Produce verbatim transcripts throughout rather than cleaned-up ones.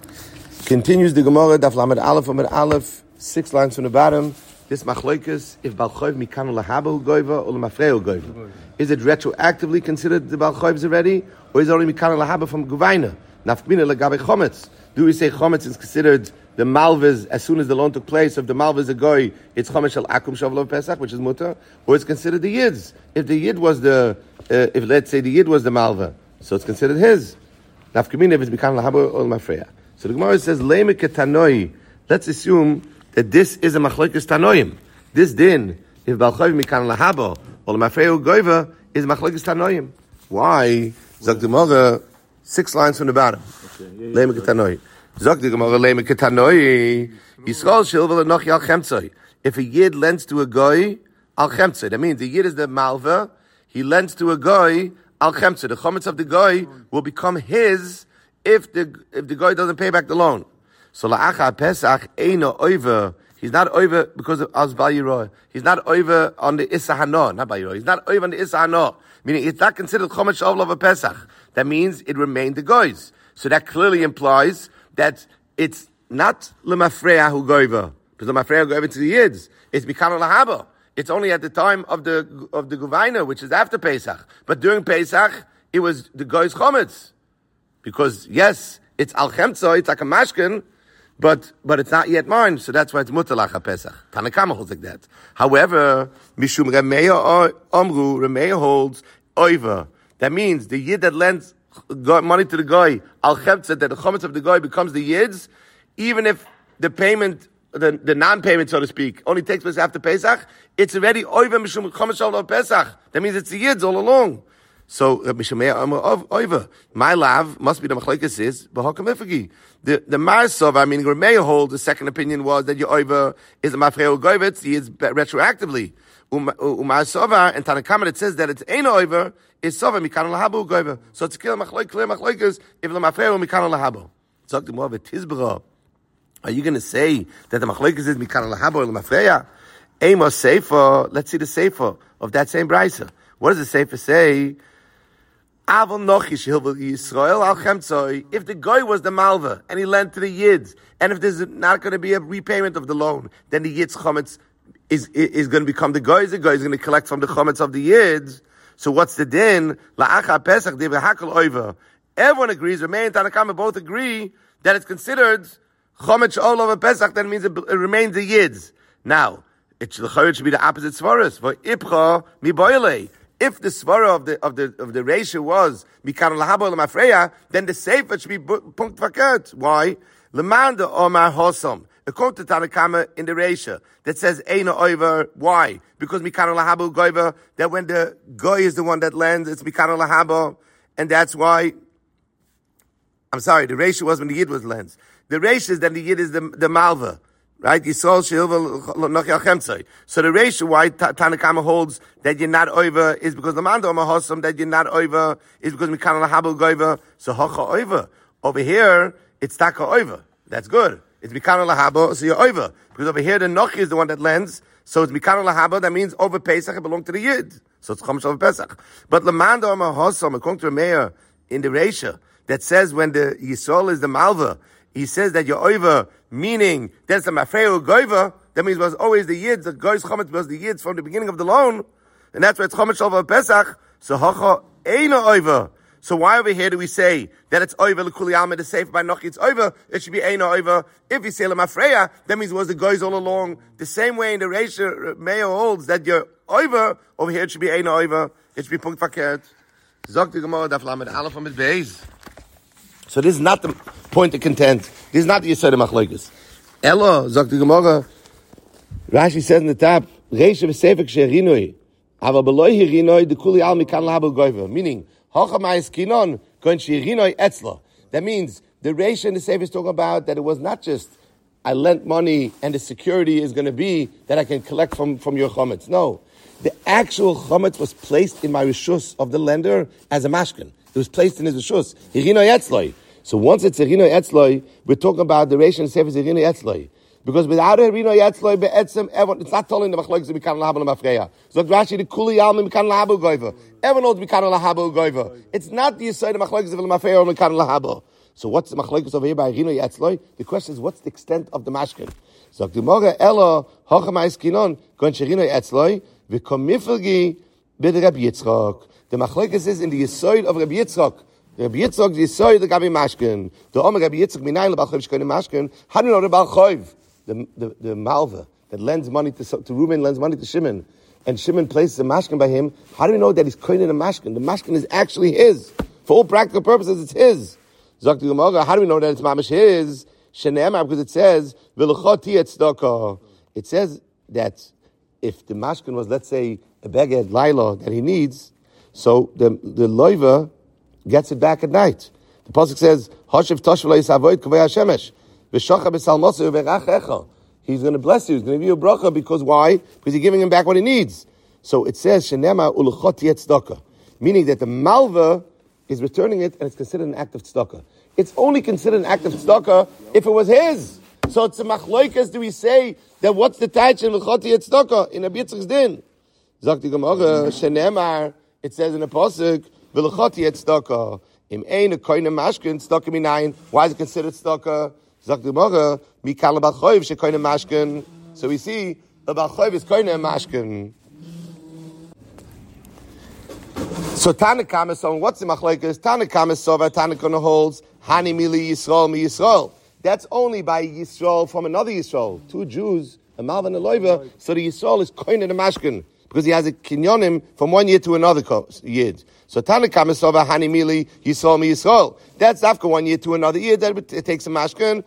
Continues the Gemara, Daf Lamed Aleph, Lamed Aleph, six lines from the bottom. This machloikus, if Balchayv mikanu lahaba goiva or lemafreu goiva. Is it retroactively considered the Balchayv already, or is it only mikanu lahaba from Guvaina? Nafkmina legabe chometz. Do we say chometz is considered the malvas as soon as the loan took place? If the malvas a goy, it's chometz shel akum shavlov pesach, which is mutar, or it's considered the yids. If the yid was the, uh, if let's say the yid was the malva, so it's considered his. Nafkmina if it's mikanu lahaba or lemafreu. So the Gemara says, Leime ketanoi. Let's assume that this is a machlokes tanoim. This din, if balchayv mikan lahabo or lemafreu goiva, is machlokes tanoim. Why? Zok the Gemara, six lines from the bottom. Leime ketanoi. Zok the Gemara, leime ketanoi. Yisrael shilvel enoch al chemtzoi. If a yid lends to a goy, al chemtzoi. That means the yid is the malva. He lends to a goy, al chemtzoi. The chometz of the goy will become his if the if the guy doesn't pay back the loan. So la'acha pesach eino over. He's not over because of as bayiro. He's not over on the issa hano, not bayiro. He's not over on the issa hano. Meaning it's not considered chometz of a pesach. That means it remained the guy's. So that clearly implies that it's not lemafreya hu goiva, because lemafreya goiva to the yids. It's mikanu lahaba. It's only at the time of the of the guvaina, which is after Pesach. But during Pesach, it was the guy's chometz. Because, yes, it's al chemtzo, it's like a mashkin, but but it's not yet mine, so that's why it's mutalach ha-pesach. Tanakama holds like that. However, mishum remeya omru, remeya holds oiva. That means the yid that lends money to the guy, al chemtzo, that the chometz of the guy becomes the yid's, even if the payment, the, the non-payment, so to speak, only takes place after Pesach, it's already oiva mishum chometz of Pesach. That means it's the yid's all along. So Oiva, my love must be the machlekes is b'hakam ifagi. The the Marsov, I mean Rameya holds the second opinion was that your Oiva is a mafreu goivetz, he is retroactively. Umarsova and Tanakama it says that it's ein Oiva is sova mikanu lahabu goiva. So it's clear machlek clear machlekes if the mafreu mikanu lahabu. Talk to more of a tizbara. Are you going to say that the machlekes is mikanu lahabu or mafreya? Amos sefer. Let's see the sefer of that same brisa. What does the sefer say? If the guy was the malva and he lent to the yids, and if there's not going to be a repayment of the loan, then the yid's chometz is, is, is going to become the guy's. The guy is going to collect from the chometz of the yids. So what's the din? Everyone agrees, Ramey and Tanakama both agree that it's considered chometz all over Pesach. That means it, it remains the yids. Now, it should, it should be the opposite svaras. For ipcha mi boile. If the svara of the of the of the ratio was mikanu lahabo lemafreya, then the sefer should be punkt vaket. Why? Lemanda omar hosam. According to Tanakama in the ratio that says eino over. Why? Because mikanu lahabo goiva. That when the goy is the one that lends, it's mikanu lahabo, and that's why. I'm sorry. The ratio was when the yid was lends. The ratio is that the yid is the the malva. Right? So the ratio why Tanakama holds that you're not over is because the manda mahosam that you're not over is because mikanu lahabu goiva. So hocha over. Over here, it's taka over. That's good. It's mikanu lahabu, so you're over. Because over here, the nochi is the one that lends. So it's mikanu lahabu, that means over Pesach, it belongs to the yid. So it's chomesh over Pesach. But the manda mahosam, according to the mayor in the ratio, that says when the Yisrael is the malva, he says that you're over, meaning that's the mafreu goiva. That means it was always the yids. The goy's chometz was the yids from the beginning of the loan, and that's why it's chometz over Pesach. So hocha eino over. So why over here do we say that it's over l'kuli alma the safe by nochi? It's over. It should be eino over. If you say lemafreya, that means it was the goy's all along. The same way in the ratio Mayo holds that you're over. Over here it should be eino over. It should be punkt verkehrt. Zok the Gemara daf lamed aleph amid beis. So this is not the point of content. This is not the Yisrael Machlokes. Ella, sagt die Gemara, Rashi says in the top, Reisha v'sefek she'rinoi, ava beloi hirinoi, de kuli al mikan lahabo goiva. Meaning, hocha ma'is kinon, koin she'rinoi etzla. That means, the Reisha and the Sefer is talking about that it was not just, I lent money and the security is going to be that I can collect from, from your chometz. No. The actual chometz was placed in my rishus of the lender as a mashkin. It was placed in his rishus. Hirinoi etzloi. So once it's a Rino Etzloi, we're talking about the Reish and Sefer is a Rino Etzloi. Because without a Rino Etzloi, be'etzem, everyone, it's not telling the Machlokes that Mikanu Lahabu Lemafreya. So Rashi, the Kuli Yalma Mikanu Lahabu Goiva. Everyone knows Mikanu Lahabu Goiva. It's not the Yisrael Machlokes of Lemafreya or Mikanu Lahabu. So what's the machlokes over here by Rino Yatzloi? The question is, what's the extent of the mashkin? So the Gemara Ella Hochamais Kinon Gon Sherino Yatzloi v'komifilgi bid Rabbi Yitzchak. The machlokes is in the yisoid of Rabbi Yitzchak. Rabbi Yitzchak the yisoid the Gabi mashkin. The Omer Rabbi Yitzchak minayin lebalchoiv shkoyne mashkin. How do you know the balchoiv? The the the malva that lends money to to Reuben lends money to Shimon, and Shimon places a mashkin by him. How do we know that he's koine a mashkin? The mashkin is actually his. For all practical purposes, it's his. Zok the Gemara, how do we know that it's mamish his? Shene'emar, because it says v'luchoti et tzedakah. It says that if the mashkin was, let's say, a beged laila that he needs, so the the loiva gets it back at night. The pasuk says hashiv tosh v'lo yisavoid kavei hashemesh v'shocha b'salmosu v'rachecha. He's going to bless you. He's going to give you a bracha because why? Because you're giving him back what he needs. So it says shene'emar uluchoti et tzedakah, meaning that the malva is returning it, and it's considered an act of tzedakah. It's only considered an act of tzedakah if it was his. So it's a machloikas. Do we say that what's the taich in l'choti et tzedakah in Rabbi Yitzchak's din? Zakti Gemara shenemar. It says in the pasuk v'l'choti et tzedakah im ein a koine mashkin tzedakah minayin. Why is it considered tzedakah? Zakti Gemara mikal balchoiv she koine mashkin. So we see the balchoiv is koine mashkin. So Tanakama, so what's the machlekes? Tanakama sova Tanakana holds Hani mili Yisrael mi Yisrael. That's only by Yisrael from another Yisrael. Two Jews, a Malva and a Loiva. So the Yisrael is koine the mashkin because he has a kinyonim from one year to another yid. So Tanakama sova Hani mili Yisrael mi Yisrael. That's after one year to another year that it takes a mashkin.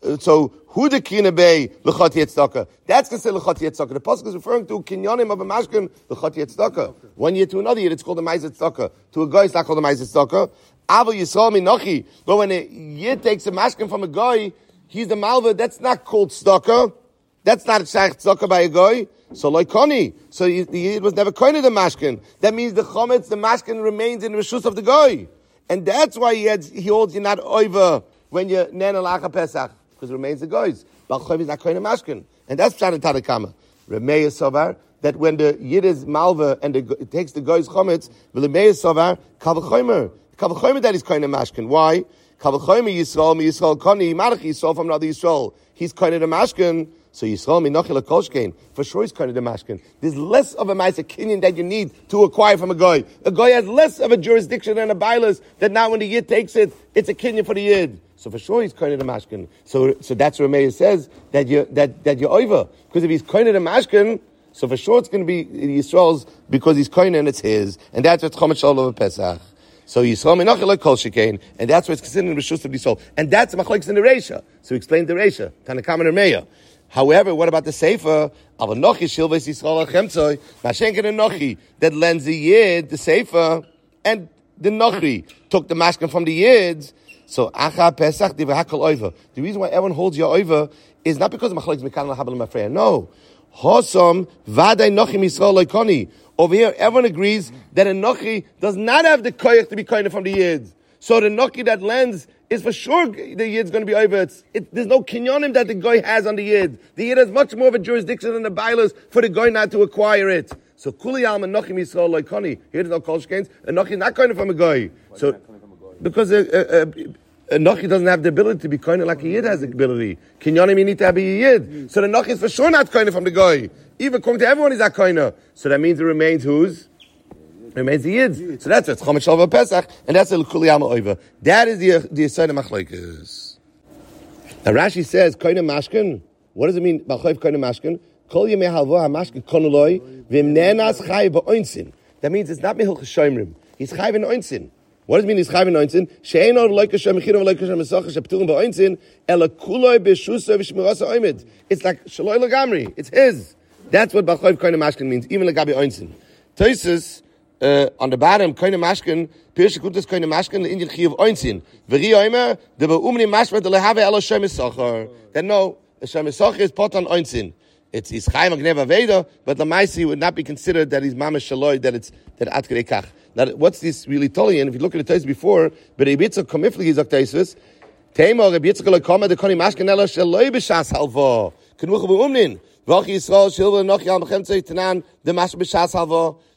So who the kinabei l'chati tzedakah? That's considered l'chati tzedakah. The pasuk is referring to kinyonim of a mashkin l'chati tzedakah. One year to another year, it's called a ma'aser tzedakah. To a guy, it's not called a ma'aser tzedakah. Avo Yisrael minochi. But when a yid takes a mashkin from a guy, he's the malva. That's not called tzedakah. That's not a shaykh tzedakah by a guy. So like koni. So the yid was never koine the mashkin. That means the chometz, the mashkin remains in the reshus of the guy, and that's why he had, he holds you not over when you nena lacha pesach, because it remains the guys. Balchoiv is not koine mashkin, and that's pshat Tanakama. Remeir sovar that when the yid is malva and the, it takes the guys chometz, v'lemeir sovar kavachomer, kavachomer that is koine mashkin. Why? Kavachomer Yisrael mi Yisrael koni marach Yisrael from another Yisrael. He's koine the mashkin. So Yisrael mi nochel kolshkein. For sure he's koine the mashkin. There's less of a ma'aser kinyan that you need to acquire from a guy. A guy has less of a jurisdiction than a bailas that now when the yid takes it, it's a kinyan for the yid. So for sure he's koine the mashkin. So so that's what Meir says that you that that you're over, because if he's koine the mashkin, so for sure it's going to be Yisrael's because he's koine and it's his, and that's what's chometz shol over Pesach. So Yisrael menachel kol shekain, and that's what's considered in reshus of Yisrael, and that's machlokes in the Reisha. So he explained the Reisha Tanakama and Meir. However, what about the Sefer? Avanochi shilves Yisrael achemtzoi mashenken enochi that lends the yid the Sefer, and the nochi took the mashkin from the yids. So acha pesach divahakol oiva. The reason why everyone holds your oiva is not because of machlokes mekan lahabel mafreya. No, hosom vaday nochim Yisrael loikoni. Over here, everyone agrees that a nochi does not have the koyach to be koine from the yids. So the nochi that lends is for sure the yid's going to be over. It's, it, there's no kinyonim that the guy has on the yid. The yid has much more of a jurisdiction than the bailas for the guy not to acquire it. So kuli alma nochim Yisrael loikoni. Here there's no kol shkeins. A nochi is not koine from a guy. So because a, a, a, a nochi doesn't have the ability to be koine like a yid has the ability. Kinyonim you need to have a yid. So the nochi is for sure not koine from the guy. Even according to everyone, he's not koine. So that means it remains whose? Remains the yid. So that's what's chometz shol over Pesach, and that's the kuli alma oiva. That is the the aside of machlokes. Now Rashi says koine mashkin. What does it mean? Balchoiv koine mashkin. Kol yemei halva hamashkin konuloi v'imnenas chai ba'oinsin. That means it's not mehilchas shoymrim. He's chai v'oinsin. What does it mean he's chai v'oinsin? She'ein or loy kashem mechirim loy kashem mesocha she'pturim ba'oinsin ela kuloi b'shusa v'shmirasa oimid. It's like shaloi lagamri. It's his. That's what balchoiv koine mashkin means. Even legabi oinsin. Tosis. Uh, on the bottom, koine mashkin, pirsche kutas koine mashkin, le inyan chiyuv oinsin. V'ri oimer, de be'umni mashma de lehave elo shem esocher. Then no, shem esocher is pot on oinsin. It's his chayim agnev aveda, but the maisi would not be considered that he's mamash shaloi, that it's, that atkei kach. Now, what's this really telling? And if you look at the text before, but Rebbe Yitzchak komifli is octaisus, teimo Rebbe Yitzchak lo koma de koine mashkin elo shaloi b'shas halvo. Kenuch be'umnin. V'och Yisrael shilva nochi al mechem tzei tanan, de mash b'shas halvo.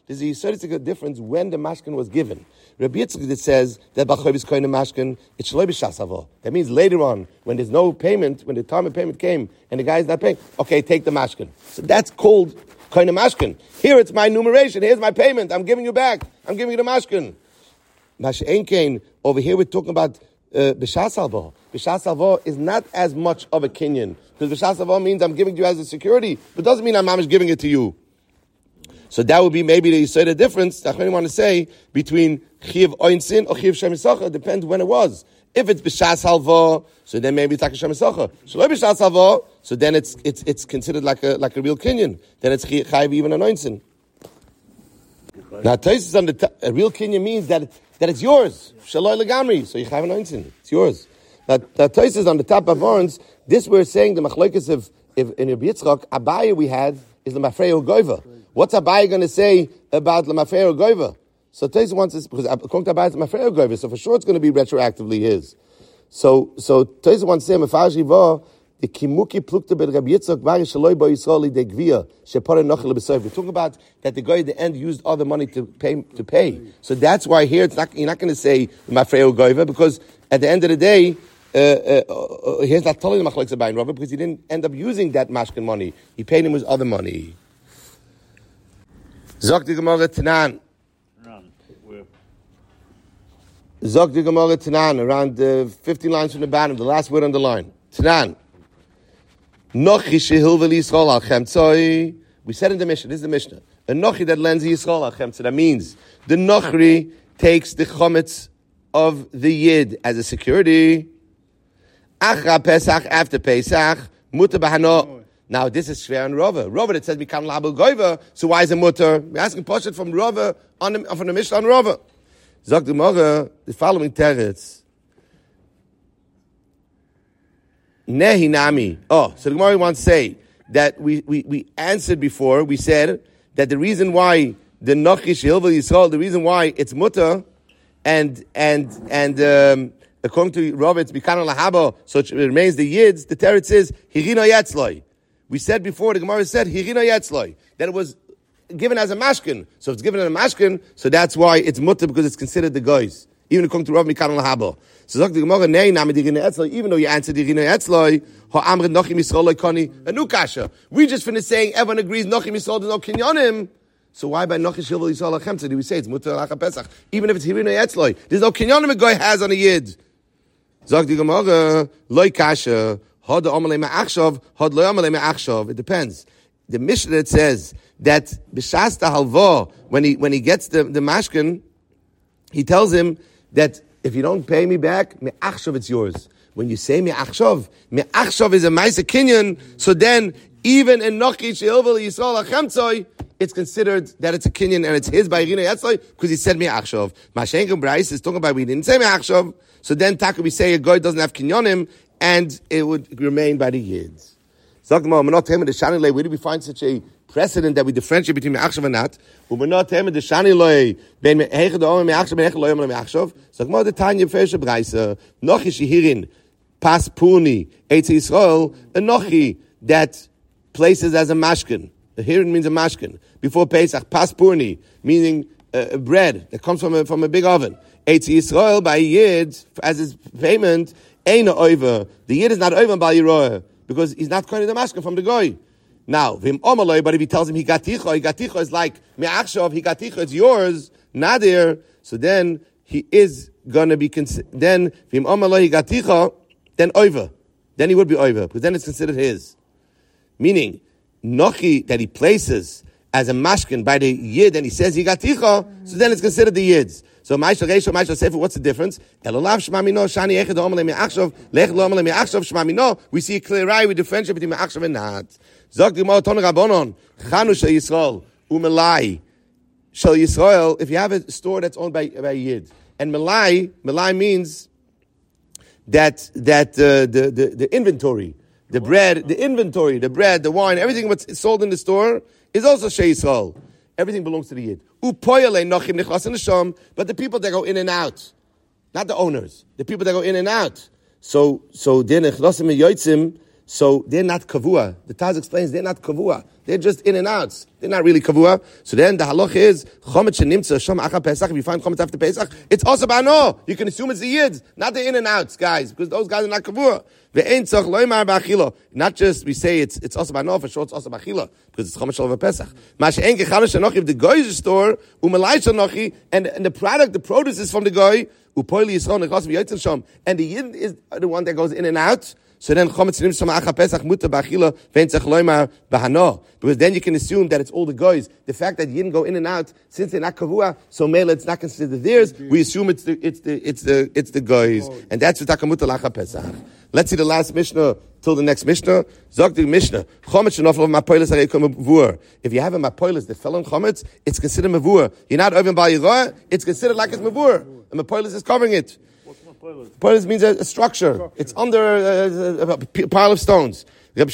there's a yisodistic difference when the mashkin was given. Rabbi Yitzchak that says that b'chayv is koine mashkin, it's shloi b'shas havo. That means later on, when there's no payment, when the time of payment came and the guy is not paying, okay, take the mashkin. So that's called koine mashkin. Here it's my numeration. Here's my payment. I'm giving you back. I'm giving you the mashkin. Mashen kain, over here we're talking about b'shas havo. B'shas havo is not as much of a kinyan. Because b'shas havo means I'm giving you as a security, but doesn't mean I'm mamish giving it to you. So that would be maybe the Yisrael difference, I want to say, between Chiv Oinsin or Chiv Shem Yisachar, depends when it was. If it's B'shas Halva, so then maybe it's like a Shem Yisachar. Shaloi B'shas Halva, so then it's it's it's considered like a like a real Kinyan. Then it's Chayiv even an Oinsin. Now, Taisus on the t- a real Kinyan means that that it's yours. Shaloi Legamri, so you Chayiv an Oinsin. It's yours. Now, now Taisus on the top of Orns, this we're saying the Machlokes of if in Rabbi Yitzchak, Abaya we had is the Mafrei Goiva. What's Abai going to say about Lamafrei Goiva? So Taisa wants this because according to Abai it's Lamafrei Goiva, so for sure it's going to be retroactively his. So so Taisa wants to say Mefashi Va the Kimuki Plukta Bet Rabbi Yitzchak Vari Shaloi Bo Yisrael De Gvia Shepore Nochel B'Soif. We talk about that the guy at the end used other money to pay to pay. So that's why here it's not you're not going to say Lamafrei Goiva because at the end of the day. Uh, uh, uh, here's not totally the machlokes Abai and Rava because he didn't end up using that mashkin money. He paid him with other money. Zok di Gemara Tanan. Zok di Gemara Tanan, around uh, fifteen lines from the bottom, the last word on the line. Tanan. Nochi shehil v'li Yisrael al chemtzoi. We said in the Mishnah, this is the Mishnah. A nochi that lends Yisrael al chemtzoi. That means the nochri takes the chometz of the yid as a security. Achra Pesach, after Pesach, mutter b'hano. Now this is Shver and Rava. Rava that says Mikam Label Goiva, so why is it mutter? We're asking Poshet from Rava, on the, from the Mishnah on Rava. Zog the Gemara, the following teretz. Nehi Nami. Oh, so the Gemara wants to say that we, we, we answered before, we said that the reason why the Nochish Hilvel Yisrael, the reason why it's mutter, and, and, and, um, according to Rava, it's Mikana Lahaba, so it remains the Yids. The teretz is Hirino Yetzloi. We said before, the Gemara said Hirino Yetzloi, that it was given as a mashkin. So if it's given as a mashkin, so that's why it's mutter because it's considered the guys. Even according to Rava, Mikana Lahaba. So the Gemara, Nei Nami Hirino Yetzloi, even though you answered Hirino Yetzloi, Ha'amr Nochim Yisrael Koni, a new kasha. We just finished saying everyone agrees Nochim Yisrael, there's no kinyanim. So why by Nochish Hilvel Yisrael Achemtza do we say it's mutter Lacha Pesach? Even if it's Hirino Yetzloi, there's no kinyanim a guy has on a Yid. Zog di Gemara, loy kasha, hod omalei ma'achshav, hod loy omalei ma'achshav. It depends. The Mishnah that says that b'shas halva, when he when he gets the the mashkin, he tells him that if you don't pay me back, me'achshav it's yours. When you say me'achshav, me'achshav is a ma'aser kinyan. So then even in Nochish Hilvel Yisrael Achemtzoi, it's considered that it's a kinyan and it's his by Hirino Yetzloi because he said me'achshav. Mashenka Bryce is talking about we didn't say me'achshav. So then, Taka, we say a guy doesn't have kinyonim, and it would remain by the yids. Where do we find such a precedent that we differentiate between me'achshav and not? We're not telling the shani loy ben me'echad omer me'achshav ben echad loy omer me'achshav. So Gemara the Tanya Fersha Braisa Nochi shehirin pas puni eitz Yisrael a nochi that places as a mashkin. The hirin means a mashkin before Pesach pas puni meaning uh, bread that comes from a, from a big oven. Eitz Yisrael by Yid as his payment ain't over. The Yid is not over by Yiroah because he's not going to the mashkin from the goy. Now, vim omaloi, but if he tells him he got ticha, he got ticha is like me'achshav, he got ticha, it's yours, nadir. So then he is gonna be cons- then vim omaloi he got ticha, then over, then he would be over because then it's considered his. Meaning nochi that he places as a mashkin by the Yid and he says he got ticha, so then it's considered the Yid's. So Ma'ishal Reisha, Ma'ishal Sefer, what's the difference? Elolav Shema Mino, Shani Echad Omalei Me'achshav, Lech Lo Omalei Me'achshav, Shema Mino. We see a clear eye with differentiate between Me'achshav and not. Zog Gemara Ton Rabbanon, Chanu Shel Yisrael, Umelai Shel Yisrael. If you have a store that's owned by by Yid, and Melai, Melai means that that uh, the, the the inventory, the bread, the inventory, the bread, the wine, everything what's sold in the store is also Shel Yisrael. Everything belongs to the Yid. But the people that go in and out, not the owners, the people that go in and out. So, so then So they're not kavua. The Taz explains they're not kavua. They're just in and outs. They're not really kavua. So then the halach is chometz shenimtza sham acha Pesach. If you find chometz after Pesach, it's also bano. You can assume it's the yids, not the in and outs guys, because those guys are not kavua. Ve'ein tzach loymar ba'achila. Not just we say it's it's also bano, for sure it's also ba'achila because it's chometz shel Pesach. Mashe'en kechalash anochi, if the guy is a store umalai shanochi, and and the product, the produce is from the guy upoili yisron nechas v'yotzin sham, and the yid is the one that goes in and out. So then chometz shenimtza sham acha Pesach muta ba'achila ve'ein tzach loymar ba'hano, because then you can assume that it's all the guys. The fact that you didn't go in and out, since they're not kavua, so mele it's not considered theirs. We assume it's the it's the it's the it's the guys, and that's what takamuta lacha Pesach. Let's see the last Mishnah till the next Mishnah. Zog the Mishnah. Chometz shenofel of mapoilis harekom mavur. If you have a mapoilis that fell on chometz, it's considered mavur. You're not over by yirah, it's considered like it's mavur. And mapoilis is covering it. Mapoilis means a, a structure. structure. It's under a, a, a pile of stones. It's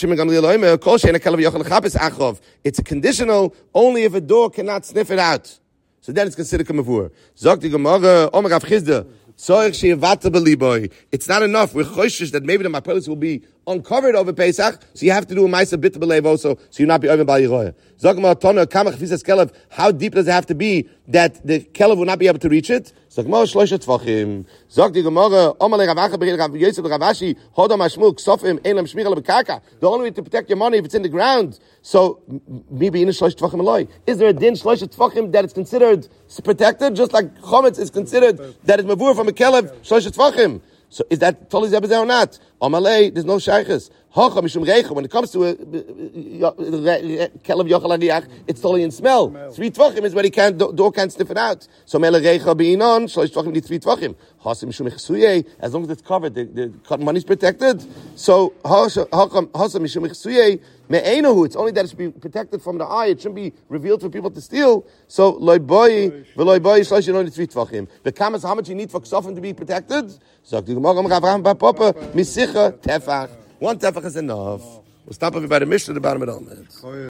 a conditional only if a door cannot sniff it out. So then it's considered kamavur. Zog the Gemara, Omer Rav Chizda. It's not enough. We're choishish that maybe the mapolis will be uncovered over Pesach, so you have to do a ma'aser bit belev also, so you're not be over by Yeroya. Zogma Tona Kamach Fisas Kelev. How deep does it have to be that the Kelev will not be able to reach it? Zogma Shloisha Tvachim. Zog the Gemara Omalei Rav Acha Bered Rav Yosef Rav Ashi Hodam Ashmuk Sofim Einam Shmichal Bekaka. The only way to protect your money if it's in the ground. So maybe in a Shloisha Tvachim Eloi. Is there a din Shloisha Tvachim that it's considered protected, just like chometz is considered that it's mavur from a Kelev Shloisha Tvachim? So is that totally zebazeh or not? Amalei, there's no shaykhis. Hacha mishum reicha. When it comes to a Kelev yochel hariach, it's totally in smell. Three tvachim is where he can't, door can't sniff it out. So mele reicha beinon, shloish tvachim di three tvachim. Hasim mishum echsuye, as long as it's covered, the, the money's protected. So hacha mishum echsuye me'einahu. It's only that it should be protected from the eye. It shouldn't be revealed for people to steal. So loy boy, veloy boy, shloish yonoi di three tvachim. The kamas, how much you need for ksofim to be protected? Zog the Gemara Rav Avraham bar Papa misicha tefach. One tefach is enough. We'll stop everybody. Mishnah, the bottom of the